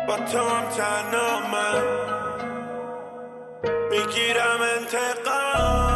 با تو هم تنها من میگیرم انتقام.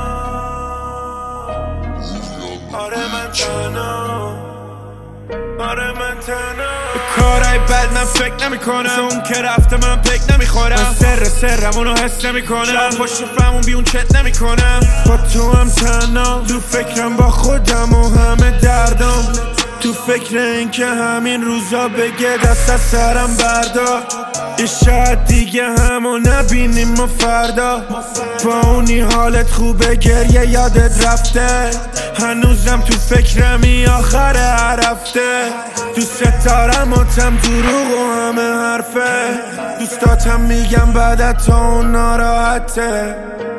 آره من تنها، آره من تنها. به کارهای بد من فکر نمی کنم، اون که رفته من پک نمی خورم. من سرمونو حس نمی کنم، پشت فهمون بیون چت نمی کنم. با تو هم تنها، تو فکرم با خودم و همه دردم. تو فکر این که همین روزا بگه دست از سرم بردار. یه شاید دیگه همو نبینیم ما فردا. با اونی حالت خوبه گریه یادت رفته، هنوزم تو فکرمی آخر هر هفته. دوست دارم اتم دروغ و همه حرفه، دوستاتم میگم بعد تو اون ناراحته.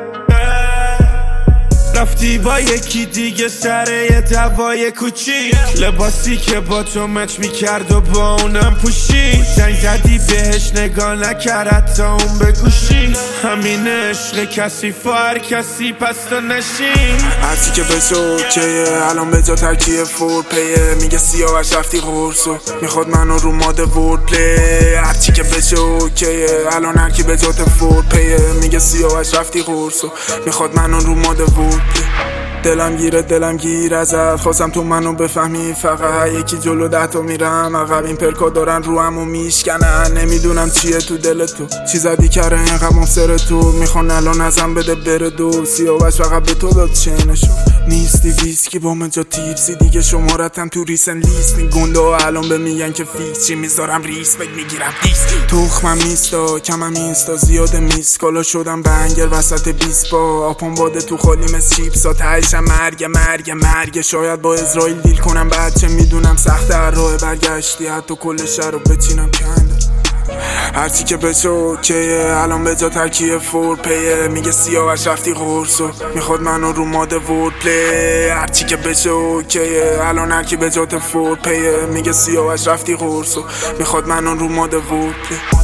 رفتی با یکی دیگه سر یه دوای کوچیک، لباسی که با تو مچ میکرد و با اونم پوشی. زنگ زدی بهش نگاه نکرد تا اون به گوشی. همین عشق کسی هر کسی پس تو نشین. هرچی که بشه اوکیه، الان به جا ترکیه فور پیه. میگه سیاوش رفتی قرصو، میخواد منو رو ماده ورد پلی. هرچی که بشه اوکیه، الان هرکی به جات فور پیه. میگه سیاوش رفتی قرصو، میخواد منو رو ماده ورد. دلم گیر ازت، خواستم تو منو بفهمی. فقط یکی جلو 10 تا میرم عقب، این پرکا دارن رو همو میشکنن. نمیدونم چیه تو دل تو، چی زدی کره اینقدر مفسر تو. میخوان الان ازم بده بره دو، سیاوش فقط به تو داد چینشو. نیستی ویسکی با من جا تیپسی، دیگه شمارتم تو ریسن لیست. این گنده ها الان به میگن که فیکس چی، میذارم ریسپکت میگیرم دیس. تخمم نیستا کمم اینستا زیاد میسکالا شدم بنگر وسط 20 با آپون باده تو خالی مثل چیپسا. تایشم مرگ شاید با اسرائیل دیل کنم، بچه میدونم سخته هر راه برگشتی، حتی کل شهر رو بچینم کندل. هرچی که بشه اوکیه، الان به جا ترکیه فور پیه. میگه سیاوش رفتی قرصو، میخواد منو رو ماده ورد پلی. هرچی که بشه اوکیه، الان هرکی به جات فور پیه. میگه سیاوش رفتی قرصو، میخواد منو رو ماده ورد پلی.